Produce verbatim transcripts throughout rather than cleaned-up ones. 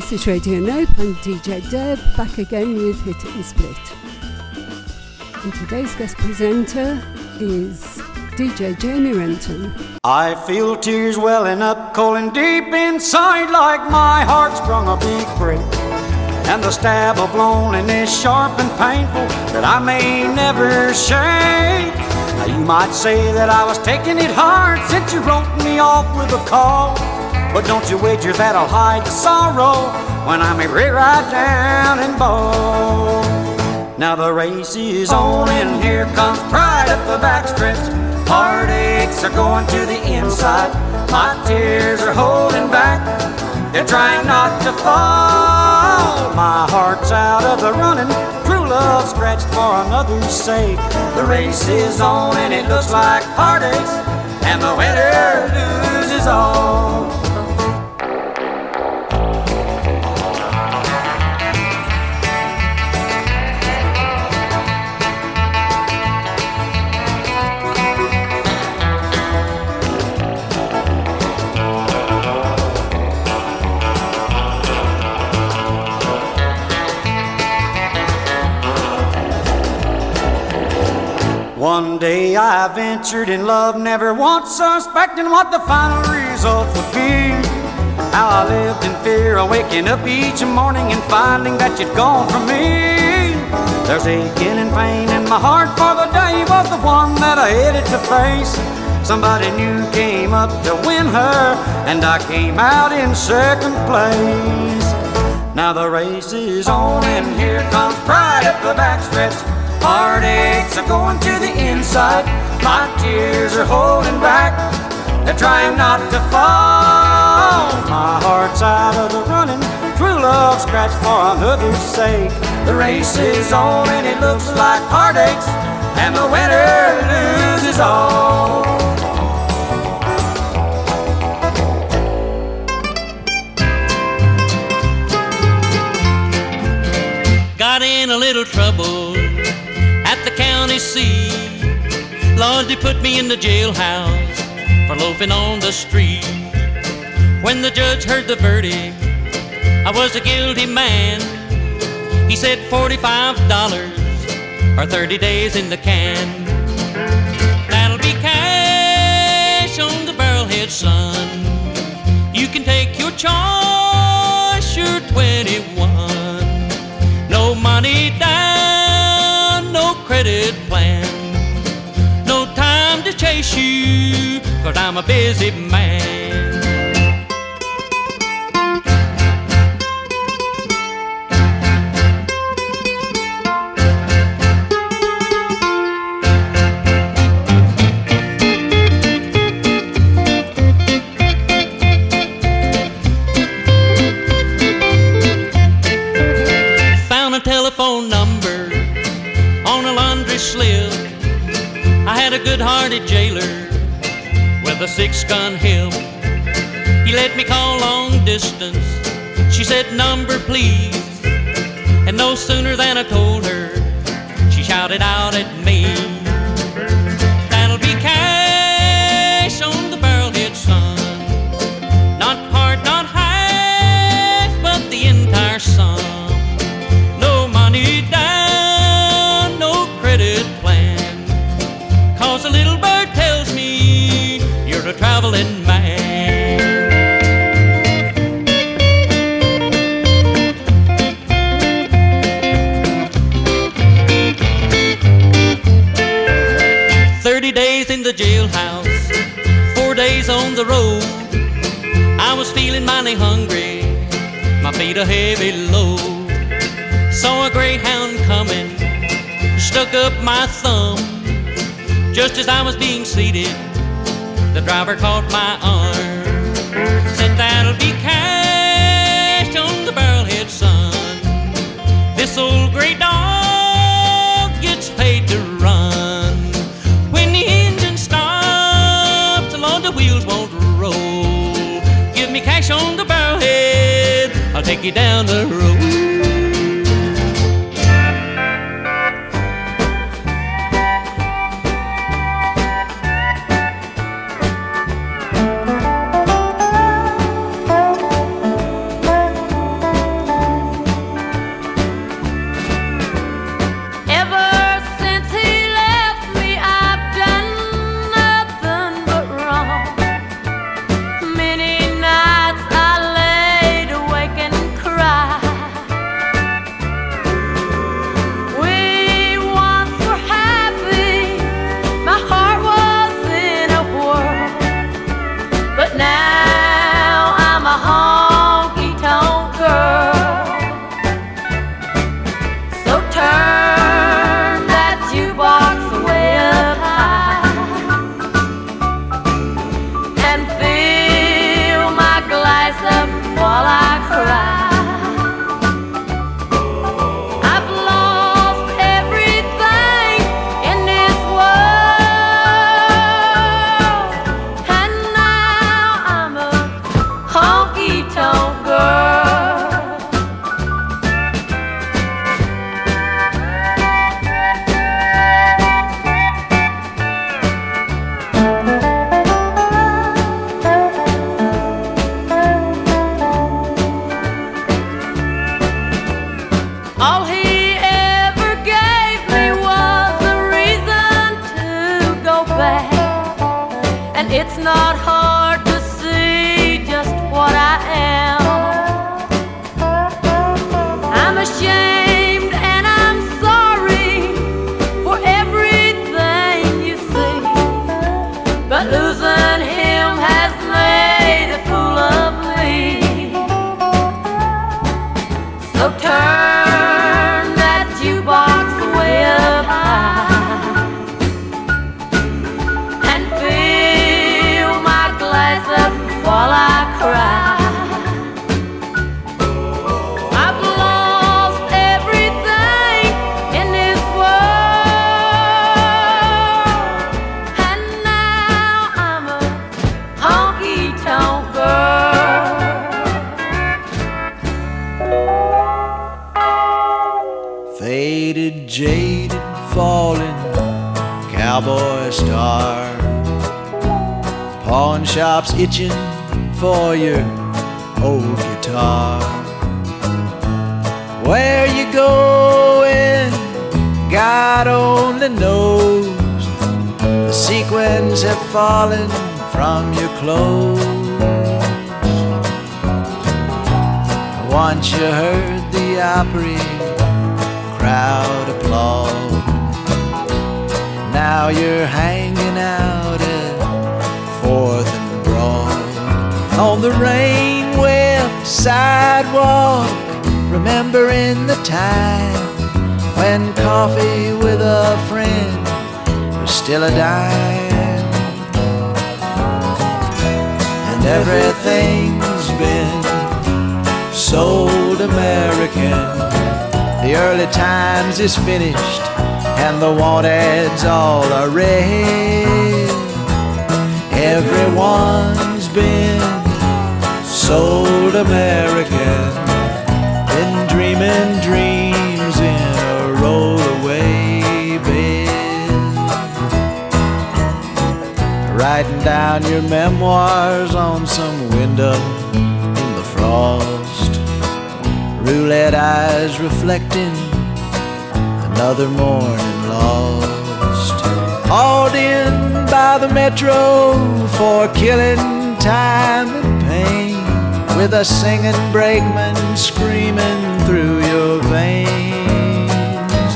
This is Radio Nope. I'm D J Deb, back again with Hit It and Split. And today's guest presenter is D J Jamie Renton. I feel tears welling up cold and deep inside, like my heart sprung a big break, and the stab of loneliness sharp and painful that I may never shake. Now you might say that I was taking it hard since you wrote me off with a call, but don't you wager that I'll hide the sorrow when I'm a right down and bald. Now the race is on and here comes pride up the backstretch. Heartaches are going to the inside, my tears are holding back, they're trying not to fall. My heart's out of the running, true love scratched for another's sake. The race is on and it looks like heartaches, and the winner loses all. One day I ventured in love, never once suspecting what the final results would be. How I lived in fear of waking up each morning and finding that you'd gone from me. There's aching and pain in my heart, for the day was the one that I headed to face. Somebody new came up to win her, and I came out in second place. Now the race is on and here comes pride up the backstretch. Heartaches are going to the inside, my tears are holding back, they're trying not to fall. My heart's out of the running, true love scratched for another's sake. The race is on and it looks like heartaches, and the winner loses all. Got in a little trouble at the county seat. Lord, they put me in the jailhouse for loafing on the street. When the judge heard the verdict, I was a guilty man. He said forty-five dollars or thirty days in the can. That'll be cash on the barrelhead, son. You can take your choice, you're twenty-one. No money down, no credit plan, no time to chase you, 'cause I'm a busy man. Telephone number on a laundry slip. I had a good-hearted jailer with a six-gun hip. He let me call long distance. She said, number please. And no sooner than I told her, she shouted out at me, that'll be cash on the barrelhead, son. Not part, not half, but the entire sum. Money down, no credit plan, 'cause a little bird tells me you're a traveling man. Thirty days in the jailhouse, four days on the road. I was feeling mighty hungry, my feet a heavy load. Saw a greyhound coming, stuck up my thumb. Just as I was being seated, the driver caught my arm. Said, that'll be cash on the barrelhead, son. This old grey dog gets paid to run. When the engine stops, Lord, the wheels won't roll. Give me cash on the barrelhead, I'll take you down the road. It's not hard to see just what I am. I'm ashamed and I'm sorry for everything you see, but losing him has made a fool of me. So turn that jukebox way up high and fill my glass up while I cry. I've lost everything in this world, and now I'm a honky-tonk girl. Faded, jaded, fallen cowboy star, pawn shops itching for your old guitar. Where you going, God only knows. The sequins have fallen from your clothes. Once you heard the Opry crowd applaud, now you're hanging out at Fourth and Broad on the rain-wept sidewalk, remembering the time when coffee with a friend was still a dime, and everything's been sold American. The early times is finished and the want ads all are red. Everyone's been sold American, been dreaming dreams in a rollaway bed, writing down your memoirs on some window in the frost, roulette eyes reflecting another morning lost, hauled in by the metro for killing time and pain, with a singing brakeman screaming through your veins.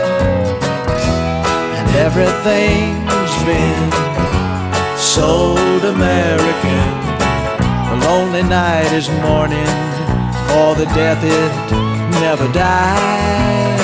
And everything's been sold American. The lonely night is mourning for the death it never dies.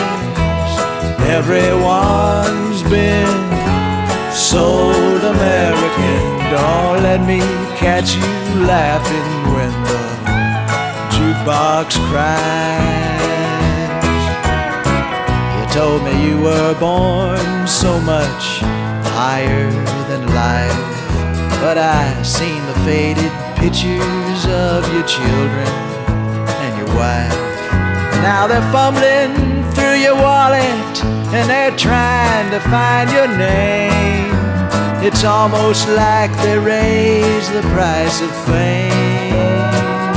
Everyone's been sold American. Don't let me catch you laughing when the jukebox cries. You told me you were born so much higher than life, but I seen the faded pictures of your children and your wife. Now they're fumbling through your wallet and they're trying to find your name. It's almost like they raised the price of fame.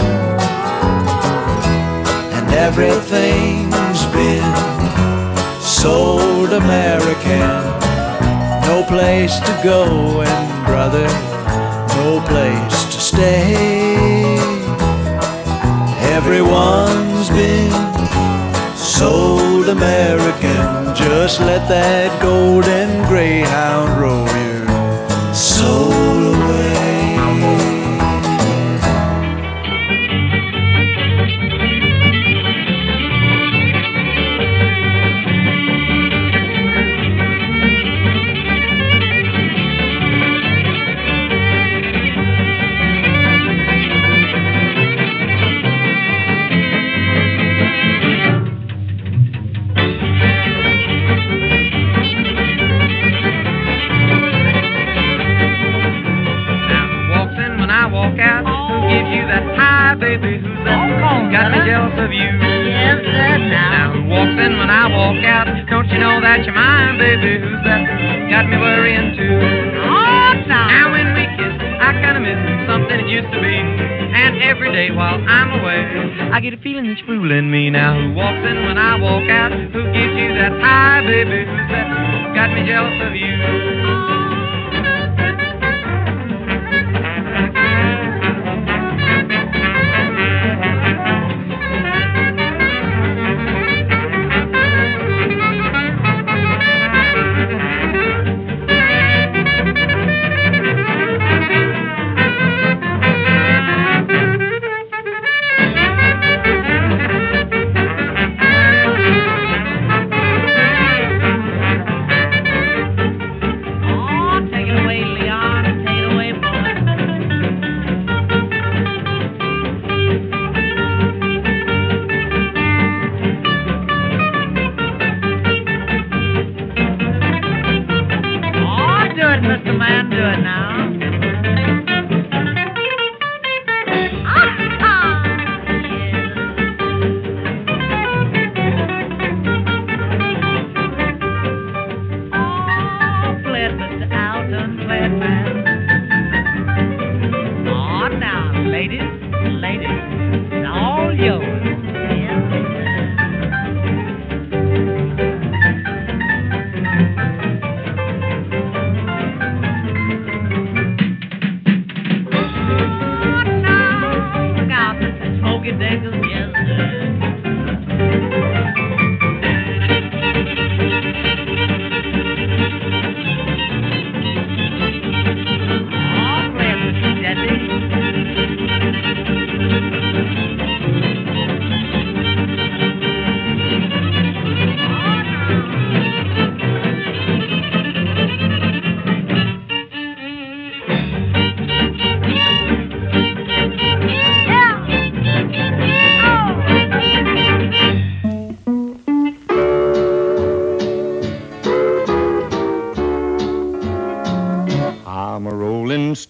And everything's been sold American. No place to go and brother, no place to stay. Everyone's been sold American. Just let that golden greyhound roll your soul away. Baby, who's that? Got me jealous of you. Yes, sir, now. Now who walks in when I walk out? Don't you know that you're mine, baby? Who's that? Got me worrying too. Oh, no. Now when we kiss, I kinda miss something it used to be. And every day while I'm away, I get a feeling that you're fooling me. Now who walks in when I walk out? Who gives you that high, baby? Who's that? Got me jealous of you.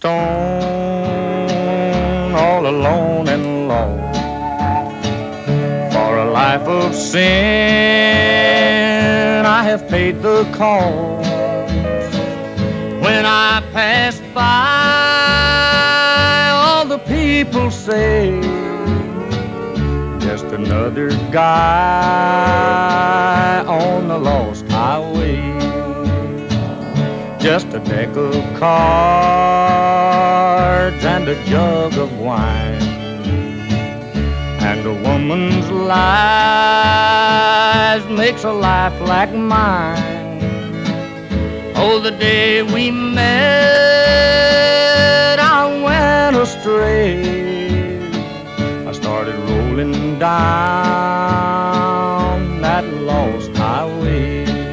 stone, all alone and lost. For a life of sin, I have paid the cost. When I pass by, all the people say, just another guy on the lost highway. Just a deck of cards and a jug of wine, and a woman's life makes a life like mine. Oh, the day we met, I went astray. I started rolling down that lost highway.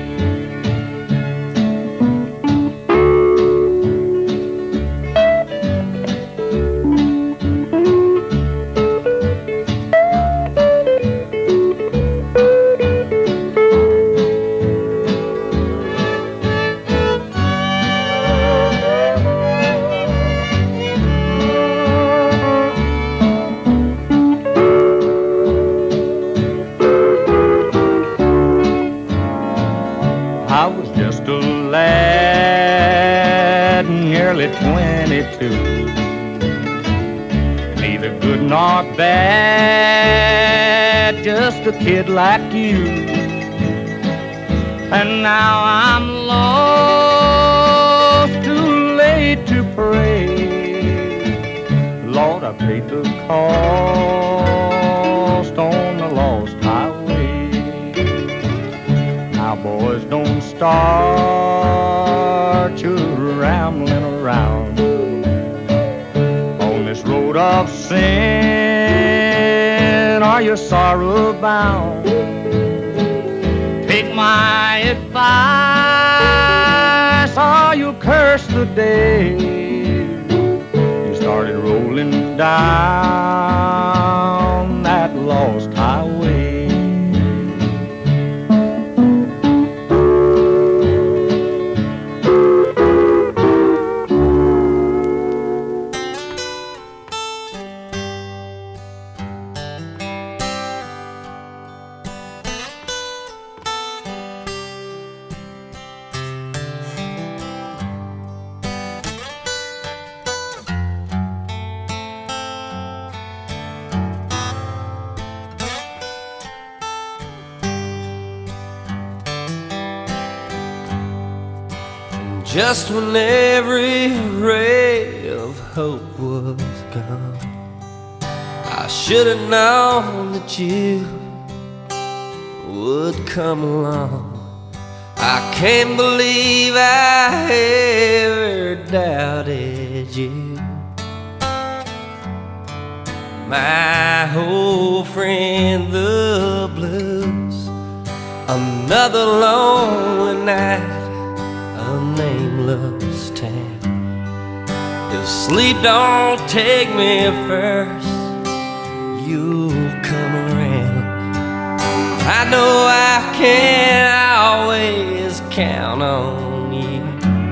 twenty-two, neither good nor bad, just a kid like you. And now I'm lost, too late to pray. Lord, I paid the cost on the lost highway. Now boys, don't start your rambling around on this road of sin, or you're sorrow bound. Take my advice, or you'll curse the day you started rolling down that lost highway. Just when every ray of hope was gone, I should have known that you would come along. I can't believe I ever doubted you, my old friend the blues. Another lonely night, a nameless town. If sleep don't take me first, you'll come around. I know I can always count on you,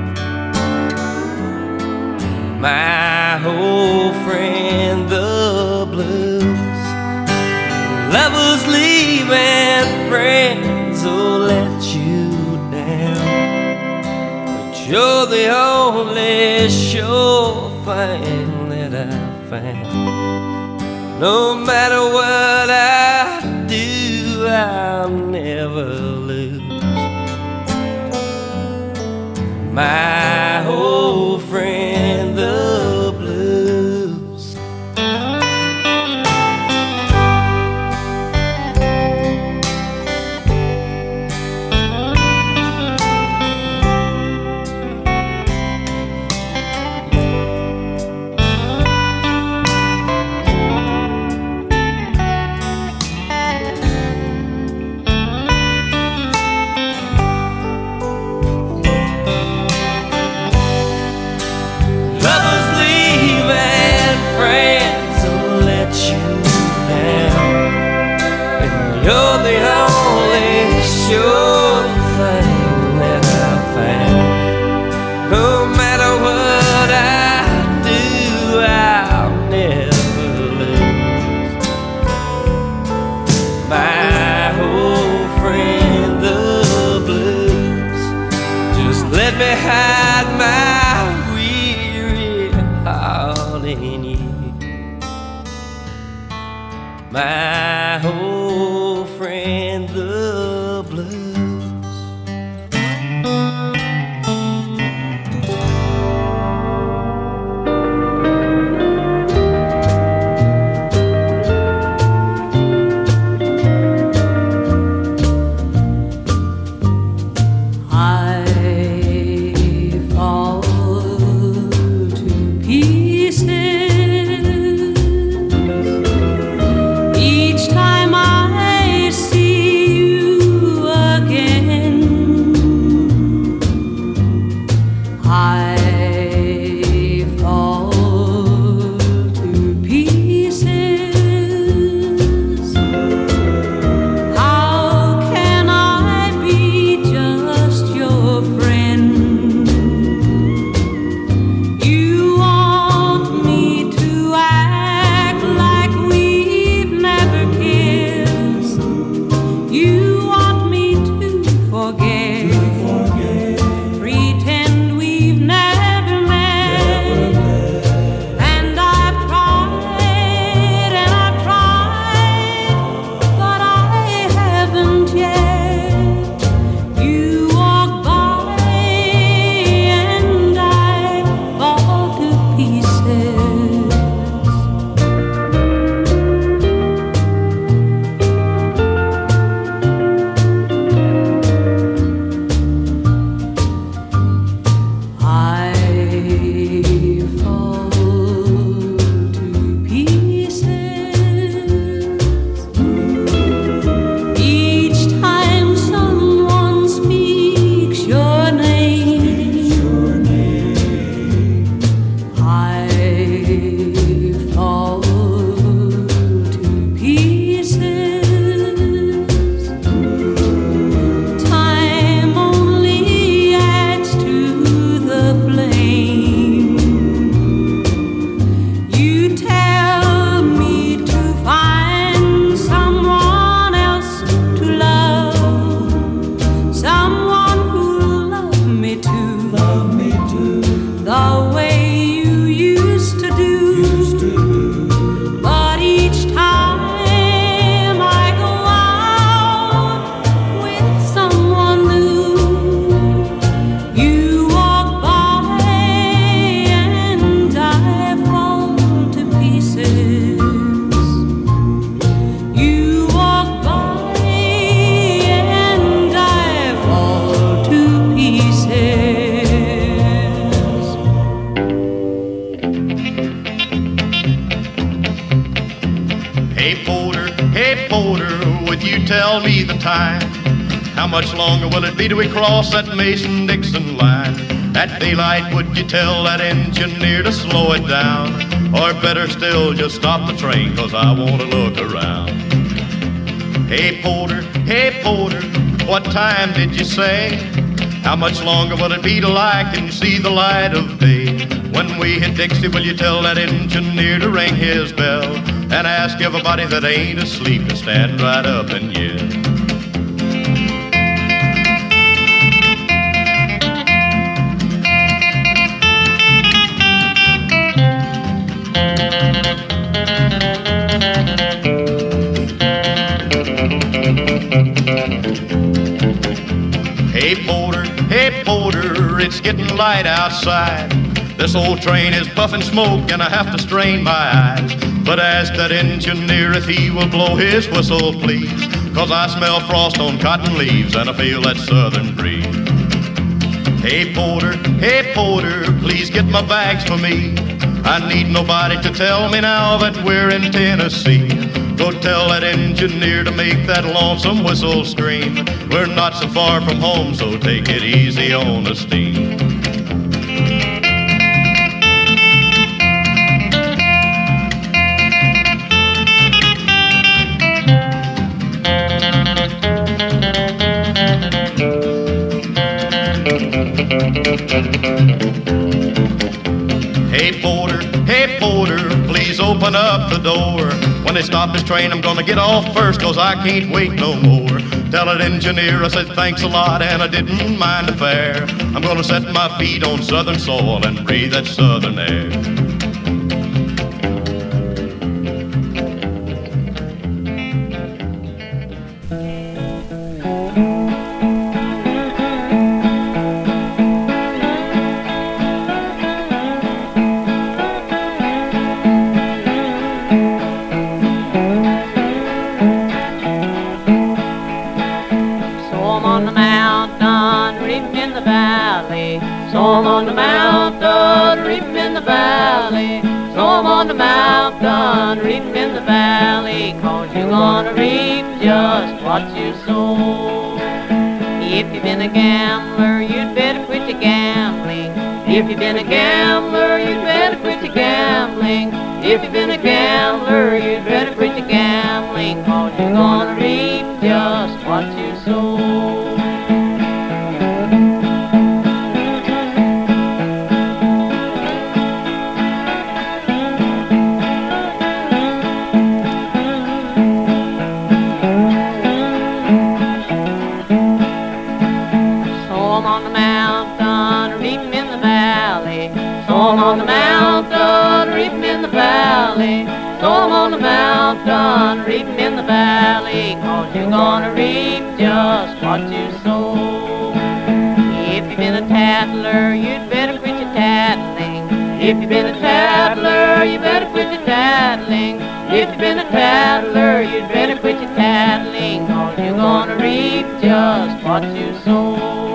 my old friend the blues. Lovers leave and friends will let you down, you're the only sure thing that I found. No matter what I do, I'll never lose my old friend the blues. me hide my weary heart in you, my old friend the blues. Till we cross that Mason-Dixon line? At daylight, would you tell that engineer to slow it down? Or better still, just stop the train, cause I wanna look around. Hey Porter, hey Porter, what time did you say? How much longer will it be till I can see the light of day? When we hit Dixie, will you tell that engineer to ring his bell? And ask everybody that ain't asleep to stand right up and yell. Hey Porter, hey Porter, it's getting light outside. This old train is puffing smoke and I have to strain my eyes. But ask that engineer if he will blow his whistle, please, cause I smell frost on cotton leaves and I feel that southern breeze. Hey Porter, hey Porter, please get my bags for me. I need nobody to tell me now that we're in Tennessee. Go tell that engineer to make that lonesome whistle scream. We're not so far from home, so take it easy on the steam. Hey Porter, hey Porter, please open up the door. When they stop this train, I'm gonna get off first, cause I can't wait no more. Tell that engineer I said thanks a lot and I didn't mind the fare. I'm gonna set my feet on southern soil and breathe that southern air. Storm on the mountain, reaping in the valley. Storm on the mountain, reaping in the valley. Cause you're gonna reap just what you sow. If you've been a gambler, you'd better quit your gambling. If you've been a gambler, you'd better quit your gambling. If you've been a gambler, you'd better quit your gambling. Cause you're gonna reap just what you sow. On the mountain, reaping in the valley. Storm on the mountain, reaping in the valley. Cause you're gonna reap just what you sow. If you've been a tattler, you'd better quit your tattling. If you've been a tattler, you better quit your tattling. If you've been a tattler, you'd better quit your tattling. Cause you're gonna reap just what you sow.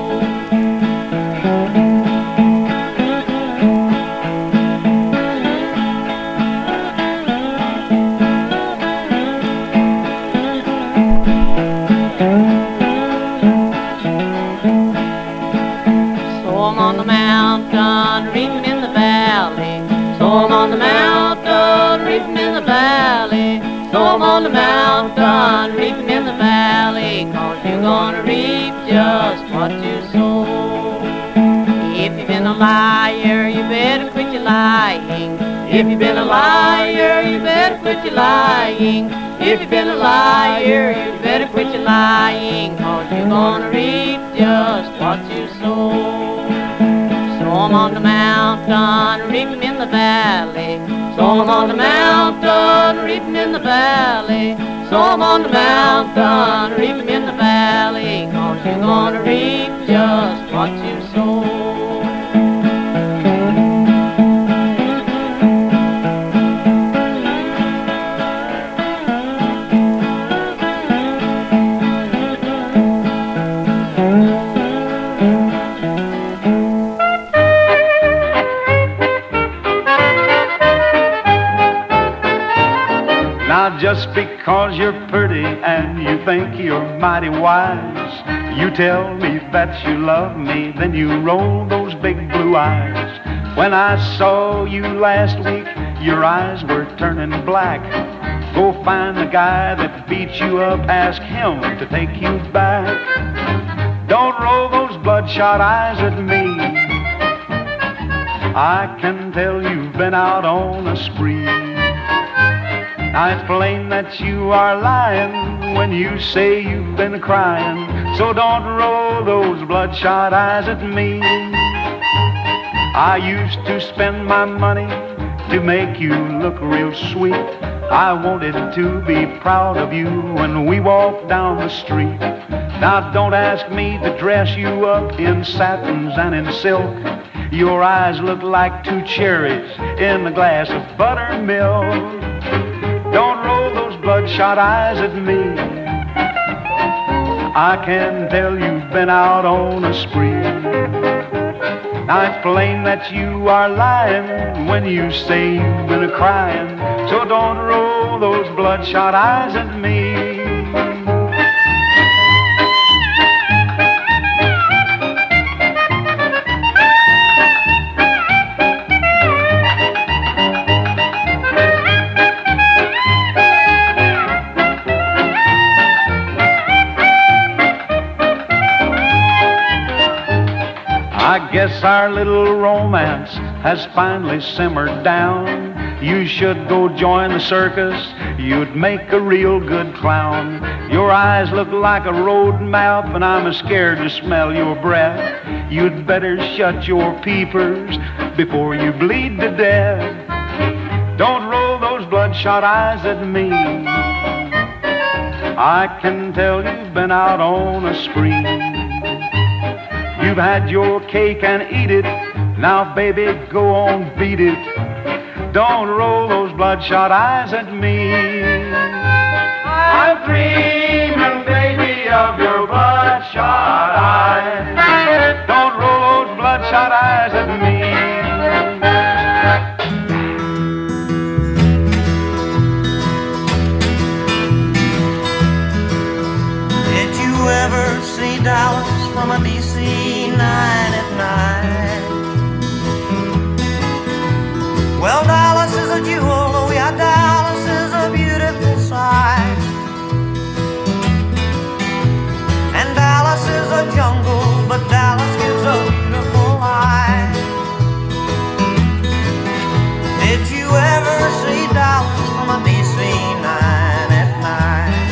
Storm on the mountain, reaping in the valley. Storm on the mountain, reaping in the valley. Storm on the mountain, reaping in the valley. Cause you're gonna reap just what you sow. If you've been a liar, you better quit your lying. If you've been a liar, you better quit your lying. If you've been a liar, you better quit your lying. Cause you're gonna reap just what you sow. Storm on the mountain, reaping in the valley. Storm on the mountain, reaping in the valley. Storm on the mountain, reaping in the valley. Cause you're gonna reap just what you sow. Now just because you're pretty and you think you're mighty wise, you tell me that you love me, then you roll those big blue eyes. When I saw you last week, your eyes were turning black. Go find the guy that beat you up, ask him to take you back. Don't roll those bloodshot eyes at me. I can tell you've been out on a spree. Now it's plain that you are lying when you say you've been crying. So don't roll those bloodshot eyes at me. I used to spend my money to make you look real sweet. I wanted to be proud of you when we walked down the street. Now don't ask me to dress you up in satins and in silk. Your eyes look like two cherries in a glass of buttermilk. Don't roll those bloodshot eyes at me. I can tell you've been out on a spree. Now it's plain that you are lying when you say you've been a-crying. So don't roll those bloodshot eyes at me. I guess our little romance has finally simmered down. You should go join the circus. You'd make a real good clown. Your eyes look like a road map, and I'm scared to smell your breath. You'd better shut your peepers before you bleed to death. Don't roll those bloodshot eyes at me. I can tell you've been out on a spree. You've had your cake and eat it. Now, baby, go on, beat it. Don't roll those bloodshot eyes at me. I'm dreaming, baby, of your bloodshot eyes. Don't roll those bloodshot eyes at me. Did you ever see Dallas from a D C nine at night? Well, Dallas is a jewel, oh yeah, Dallas is a beautiful sight. And Dallas is a jungle, but Dallas gives a beautiful life. Did you ever see Dallas from a D C nine at night?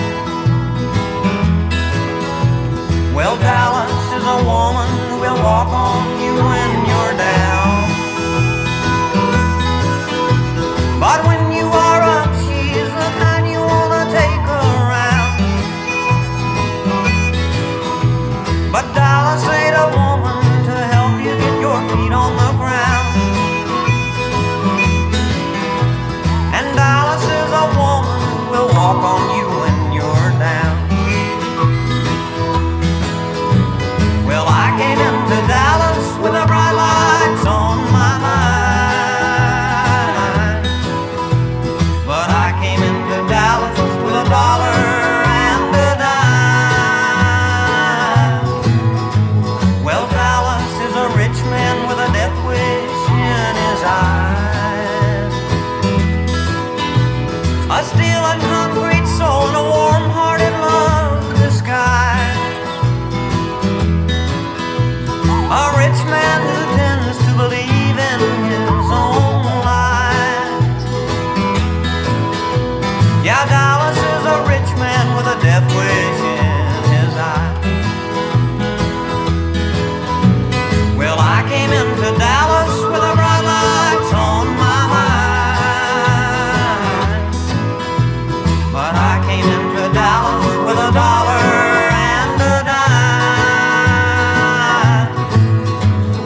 Well, Dallas is a woman who will walk on you when you're down. But when you are up, she's the kind you wanna take around. But Dallas ain't a woman to help you get your feet on the ground. And Dallas is a woman who will walk on you when you're down. Well, I came into Dallas with the bright lights on my mind. Dallas with a dollar and a dime. Well, Dallas is a rich man with a death wish in his eyes. A steel and concrete soul and a warm-hearted love disguise. A rich man who tends to believe in his own lies. Yeah, Dallas is a rich man with a death wish in his eye. Well, I came into Dallas with a bright lights on my mind. But I came into Dallas with a dollar and a dime.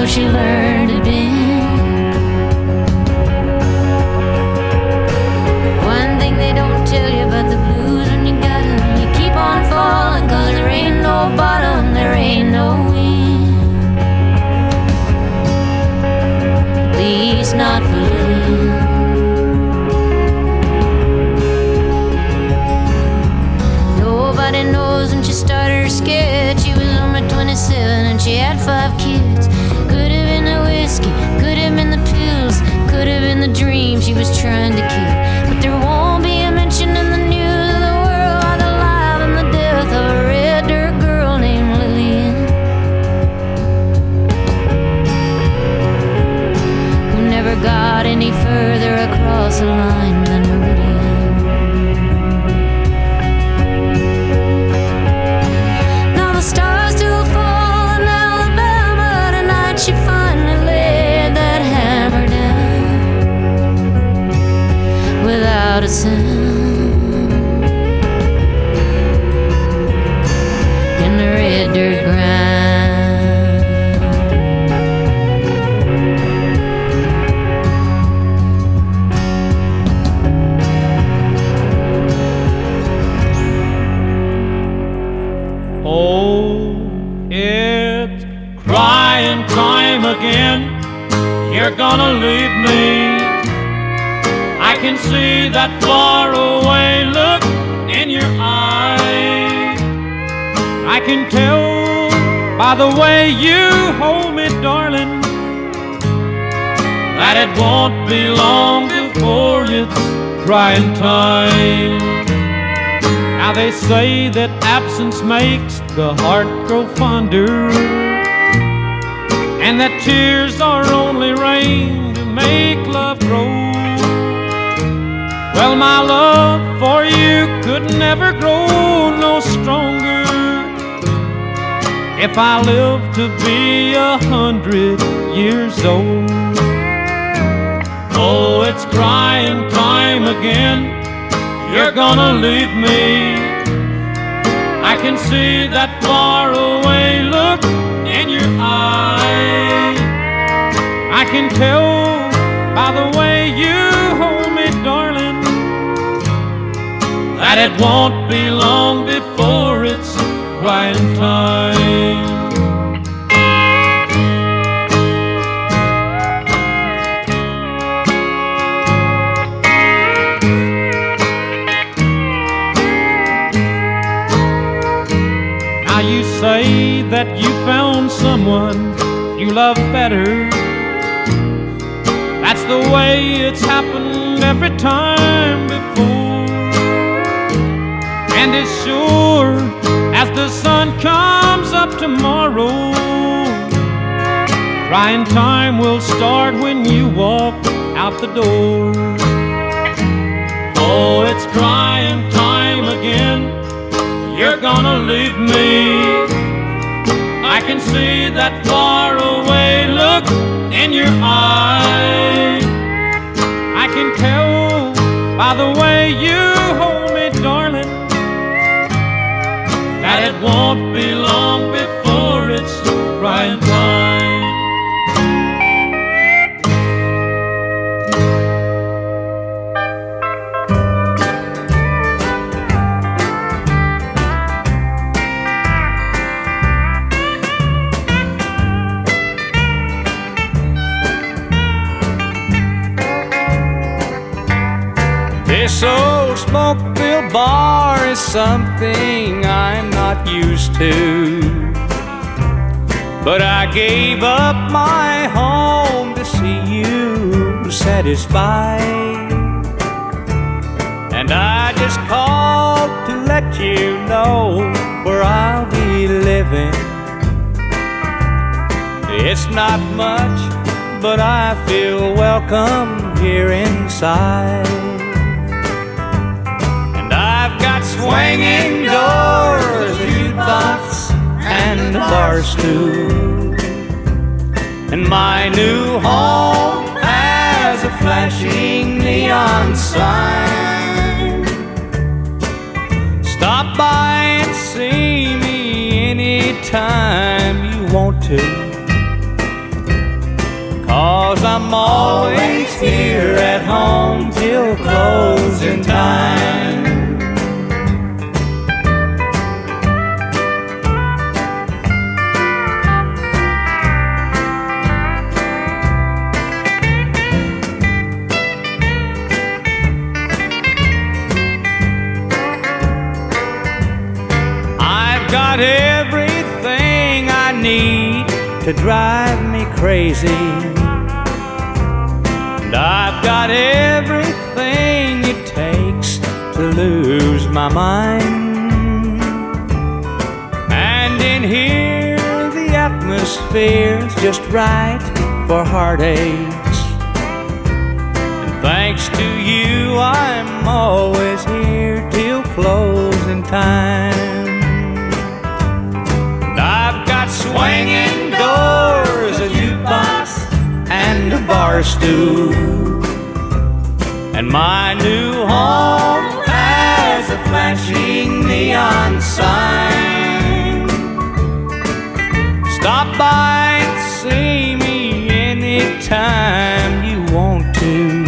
she learned to bend. One thing they don't tell you about the blues, when you got 'em, you keep on falling, 'cause there ain't no bottom, there ain't no wind. At least not for Lillian. Nobody knows when she started her sketch. She was only twenty-seven and she had five kids. Could have been the whiskey, could have been the pills, could have been the dream she was trying to kill. But there won't be a mention in the news of the world of the life and the death of a red dirt girl named Lillian, who never got any further across the line than Meridian. Now the stars still fall in Alabama. Tonight she finally laid that hammer down without a sound in the red dirt ground. Oh, it's crying time again. You're gonna leave me. I can see that far away look in your eyes. I can tell by the way you hold me, darling, that it won't be long before it's crying time. Now they say that absence makes the heart grow fonder, and that tears are only rain to make love grow. Well, my love for you could never grow no stronger if I live to be a hundred years old. Oh, it's crying time again. You're gonna leave me. I can see that far away look in your eye. I can tell by the way you hold me, darling, that it won't be long before it's crying time. Now you say that you found someone you love better. That's the way it's happened every time before. And as sure as the sun comes up tomorrow, crying time will start when you walk out the door. Oh, it's crying time again. You're gonna leave me. I can see that far away look in your eye. I can tell by the way you hold me, darling, that it won't be long before it's crying time. This old smoke-filled bar is something I'm not used to, but I gave up my home to see you satisfied. And I just called to let you know where I'll be living. It's not much, but I feel welcome here inside. Swinging doors, a jukebox, and a bar stool. And my new home has a flashing neon sign. Stop by and see me anytime you want to. I'm always here at home till closing time. I've got everything I need to drive me crazy, and I've got everything it takes to lose my mind. And in here the atmosphere's just right for heartaches, and thanks to you I'm always here till closing time. And I've got swinging doors, a jukebox and a bar stool, and my new home has a flashing neon sign. Stop by and see me anytime you want to,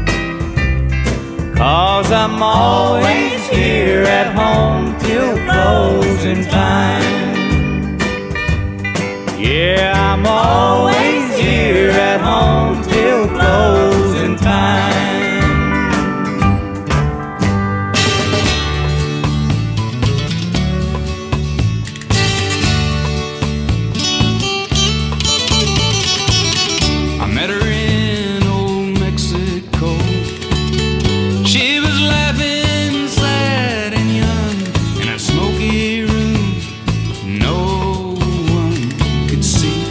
'cause I'm always here at home till closing time. Yeah, I'm always here at home till closing time. I met her in old Mexico. She was laughing, sad and young, in a smoky room no one could see.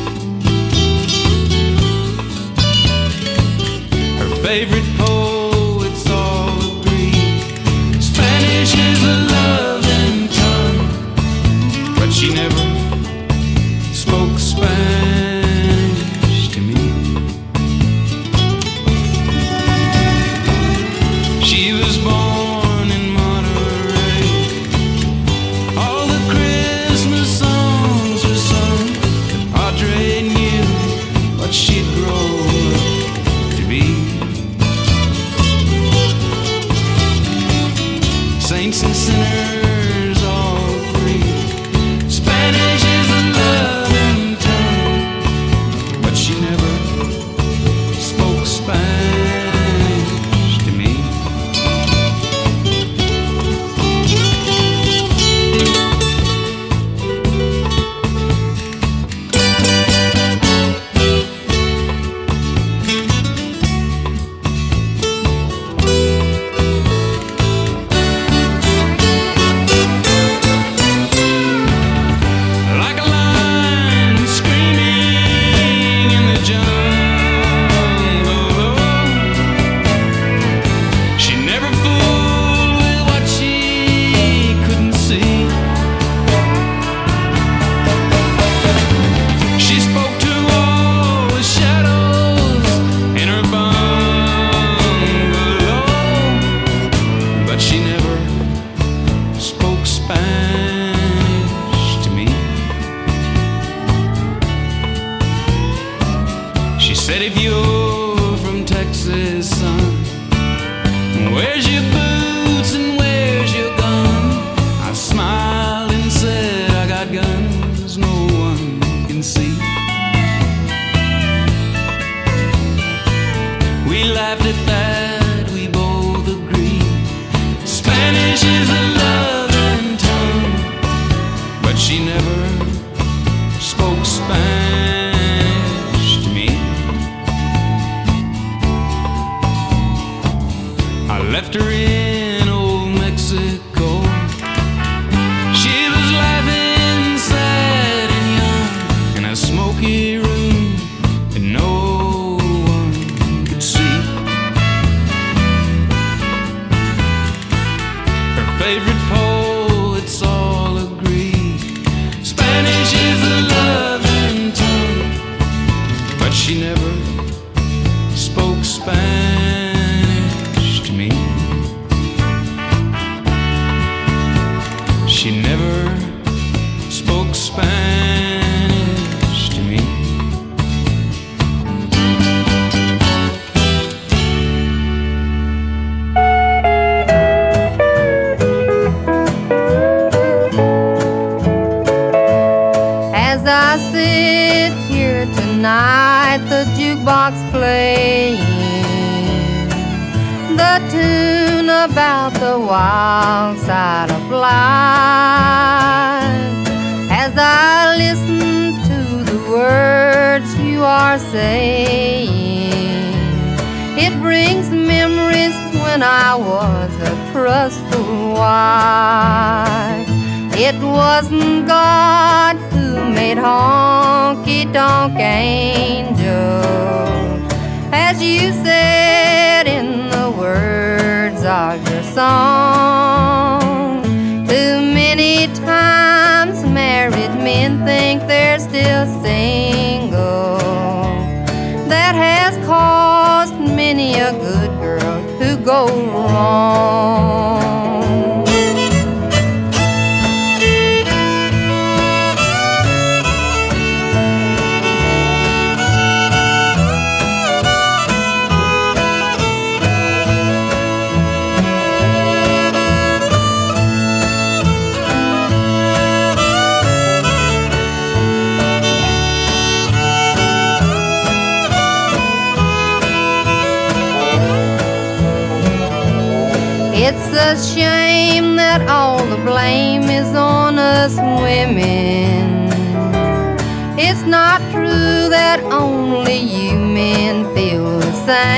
Her favorite poets all agree Spanish is a loving tongue, but she never spoke Spanish to me. She was born in Monterey. All the Christmas songs were sung. The Padre knew what she'd grow up to be. Saints and sinners all agree Spanish is a loving tongue, but she never spoke Spanish to me. Like a lion screaming in the jungle, she never fooled with what she couldn't see. She spoke to all the shadows in her bungalow, but she never spoke Spanish to me. She said, if you're from Texas, son, where's your boots and where's your gun? I smiled and said, I got guns no one can see. We laughed at that, we both agreed Spanish is a loving tongue, but she never spoke Spanish to me. I left her in old Mexico. She was laughing, sad and young, in a smoky room that no one could see. Her favorite poets all agree Spanish is a loving tongue, but she never spoke Spanish to me. I sit here tonight, the jukebox playing the tune about the wild side of life. As I listen to the words you are saying, it brings memories when I was a trustful wife. It wasn't God who made honky-tonk angels, as you said in the words of your song. Too many times married men think they're still single. That has caused many a good girl to go wrong. It's a shame that all the blame is on us women. It's not true that only you men feel the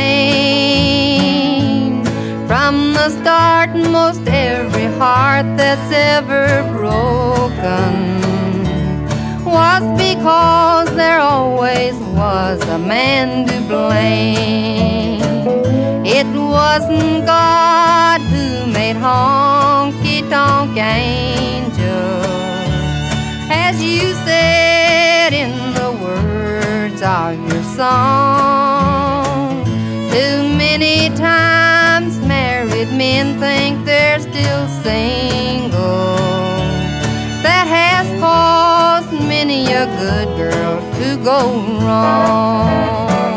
same. From the start, most every heart that's ever broken was because there always was a man to blame. It wasn't God who made honky-tonk angels, as you said in the words of your song. Too many times married men think they're still single. That has caused many a good girl to go wrong.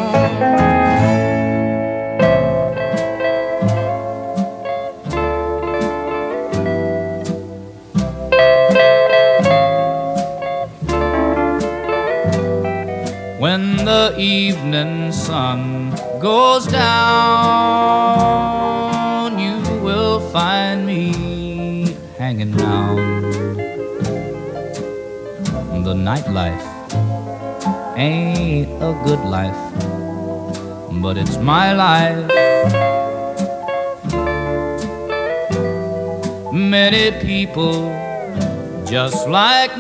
When the evening sun goes down, you will find me hanging round. The nightlife ain't a good life, but it's my life. Many people just like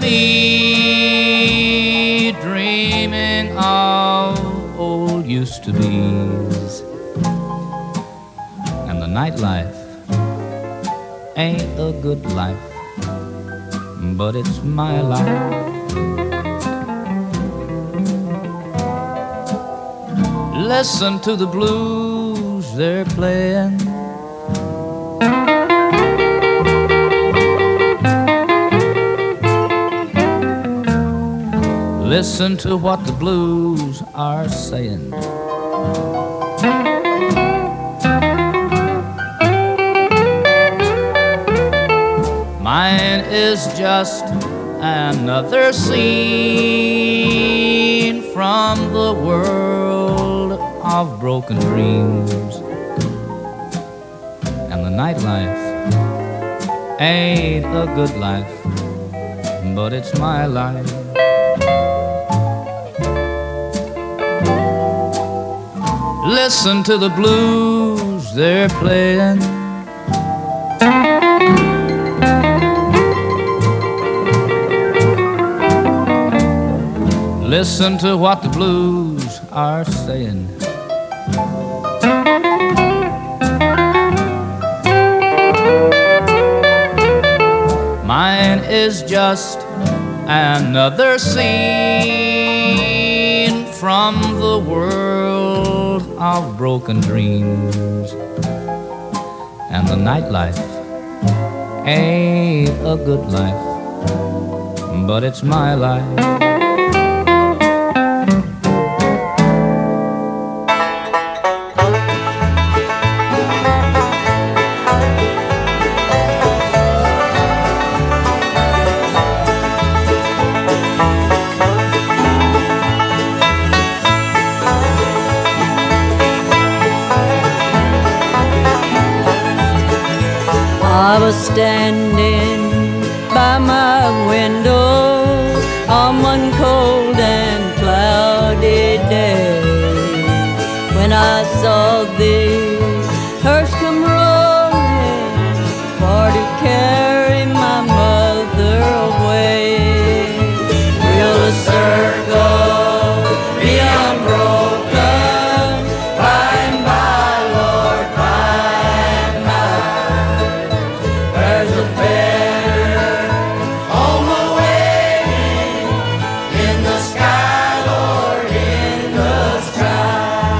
me, dreaming of old used-to-be's. And the nightlife ain't a good life, but it's my life. Listen to the blues they're playing. Listen to what the blues are saying. Mine is just another scene from the world of broken dreams. And the nightlife ain't a good life, but it's my life. Listen to the blues they're playing. Listen to what the blues are saying. Mine is just another scene from the world of broken dreams. And the nightlife ain't a good life, but it's my life. was standing by my window on one cold and cloudy day when I saw the hearse come rolling for to carry my mother away. Will the circle be unbroken by and by, Lord, by and by? There's a better home awaiting in the sky, Lord, in the sky.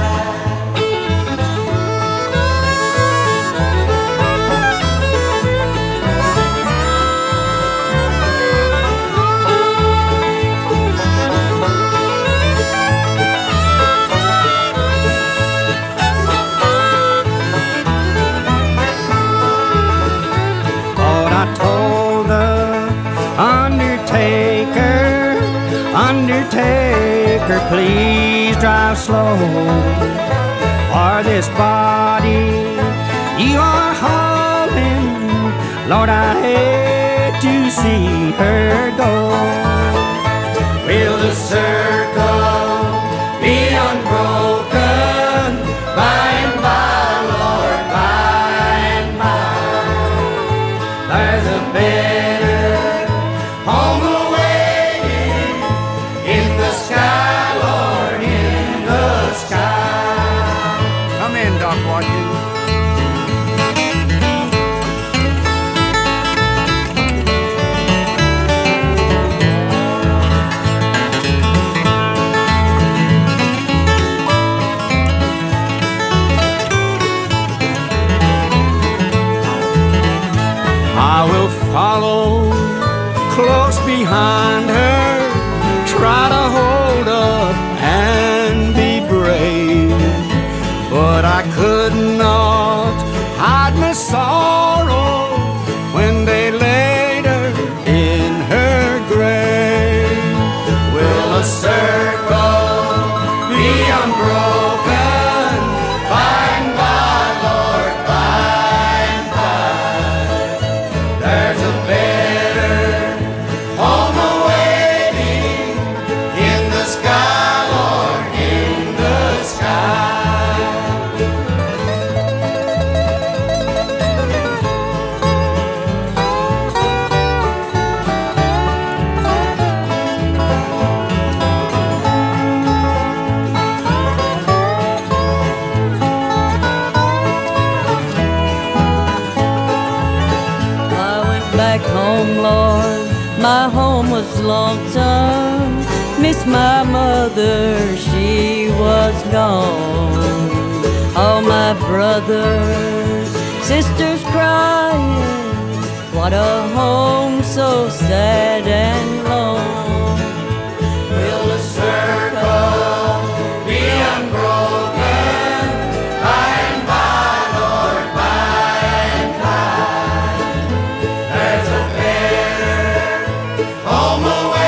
Lord, I told the undertaker, undertaker, please drive slow, for this body you are hauling, Lord, I hate to see her go. Will the circle be unbroken by and by, Lord, by and by? There's a better home awaiting in the sky, Lord, in the sky. Come in, Doc Watkins. I will follow close behind her, try to hold up and be brave, but I could not hide my sorrow when they laid her in her grave. Will a circle be unbroken by and by, Lord, by and by? There's a better home awaiting in the sky, Lord, in the sky. I went back home, Lord, my home was lonesome. Miss my mother, she was gone. All my brothers, sisters crying, what a home so sad and lone. Will the circle be unbroken by and by, Lord, by and by? There's a better home away